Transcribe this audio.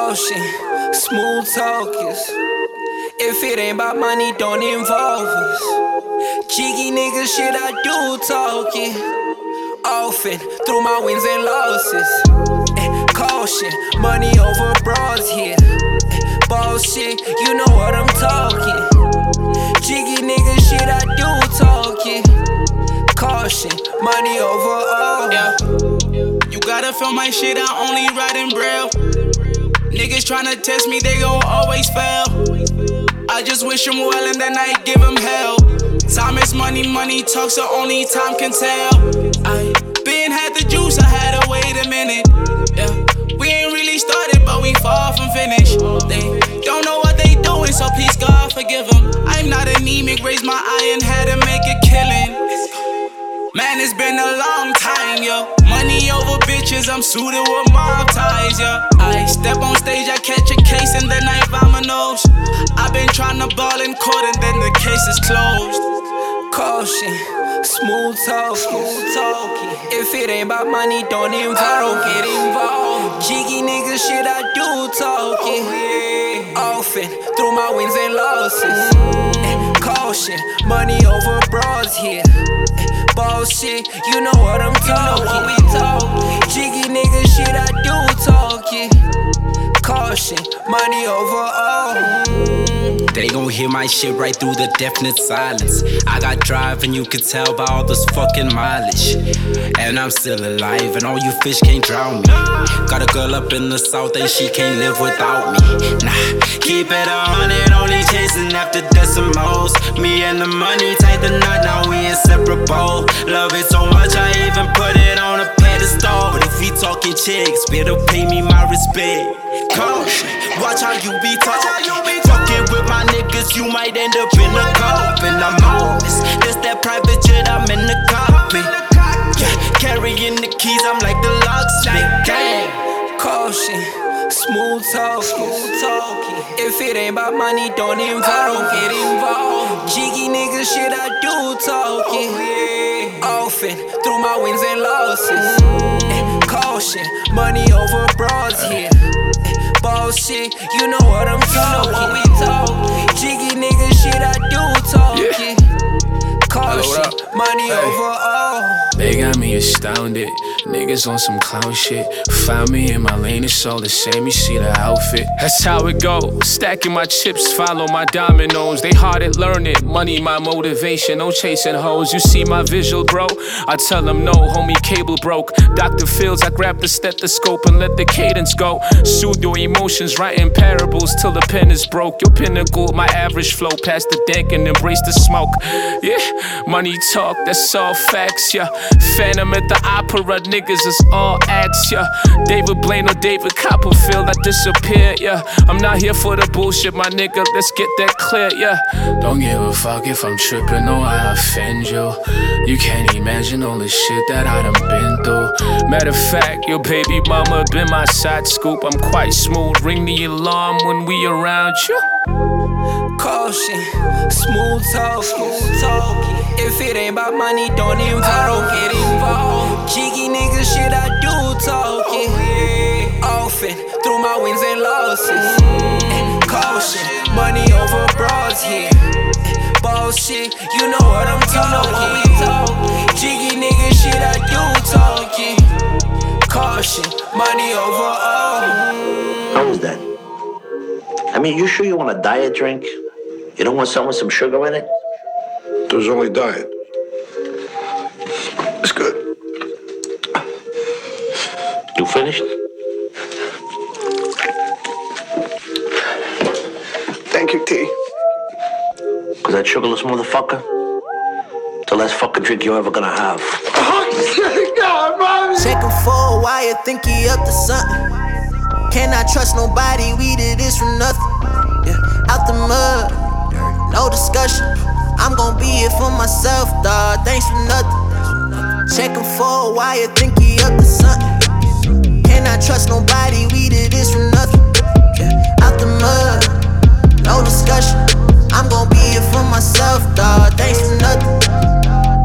Caution, smooth talkers. If it ain't about money, don't involve us. Jiggy nigga shit, I do talking often through my wins and losses. Caution, money over bras here. Bullshit, you know what I'm talking. Jiggy nigga shit, I do talking. Caution, money over all. Yeah. You gotta feel my shit, I only write in braille. Niggas tryna test me, they gon' always fail. I just wish them well and then I give them hell. Time is money, money talks, so only time can tell. I been had the juice, I had to wait a minute. Yeah. We ain't really started, but we far from finished. They don't know what they doing, so please God forgive them. I'm not anemic, raised my eye and had to make a killing. Man, it's been a long time, yo. Money over bitches, I'm suited with mob ties, yo. I step on stage, I catch a case and then I vominoes. I've been tryna ball in court and then the case is closed. Caution, smooth talking. If it ain't about money, don't involve. Get involved. Jiggy nigga shit, I do talking often through my wins and losses. Caution, money over bras here. Bullshit, you know what I'm talking. Jiggy nigga shit, I do talking. Caution, money over all. They gon' hear my shit right through the deafening silence. I got drive and you can tell by all this fucking mileage. And I'm still alive and all you fish can't drown me. Got a girl up in the south and she can't live without me. Nah, keep it 100, only chasing after decimals. Me and the money tied the knot, now we inseparable. Love it so much I even put it on a pedestal. But if he talking chicks, better pay me my respect. Caution, watch how you be talking. Fucking with my niggas, you might end up in a coffin. I'm on this, that private jet, I'm in the cockpit. Yeah, carrying the keys, I'm like the locksmith. Gang. Caution, smooth talking. If it ain't about money, don't involve. Get involved. Jiggy nigga shit, I do talking often through my wins and losses. Caution, money over bras here. Bullshit, you know what I'm talking. Jiggy nigga shit, I do talking. Caution, money over all. They got me astounded. Niggas on some clown shit. Found me in my lane, it's all the same. You see the outfit. That's how it go. Stacking my chips, follow my dominoes. They hard at learning. Money, my motivation. No chasing hoes. You see my visual, bro? I tell them no, homie, cable broke. Dr. Fields, I grab the stethoscope and let the cadence go. Soothe your emotions, writing parables till the pen is broke. Your pinnacle, my average flow. Past the dank and embrace the smoke. Yeah, money talk, that's all facts, yeah. Phantom at the opera, niggas is all acts, yeah. David Blaine or David Copperfield, I disappear, yeah. I'm not here for the bullshit, my nigga, let's get that clear, yeah. Don't give a fuck if I'm tripping or I offend you. You can't imagine all the shit that I done been through. Matter of fact, your baby mama been my side scoop. I'm quite smooth, ring the alarm when we around you. Caution, smooth talking. If it ain't about money, don't involve. Get involved. Jiggy nigga shit, I do talking often through my wins and losses. Caution, money over bras here. Bullshit, you know what I'm talking. Jiggy nigga shit, I do talking. Caution, money over all. How was that? I mean, you sure you want a diet drink? You don't want something with some sugar in it? There's only diet. It's good. You finished? Thank you, T. Cause that sugarless motherfucker, the last fucking drink you're ever gonna have. Check him for a while, think he up to something. Cannot trust nobody, we did this from nothing. Yeah, out the mud, no discussion. I'm gon' be here for myself, dawg, thanks for nothing. Check him for a while, think he up to something. Cannot trust nobody, we did this from nothing.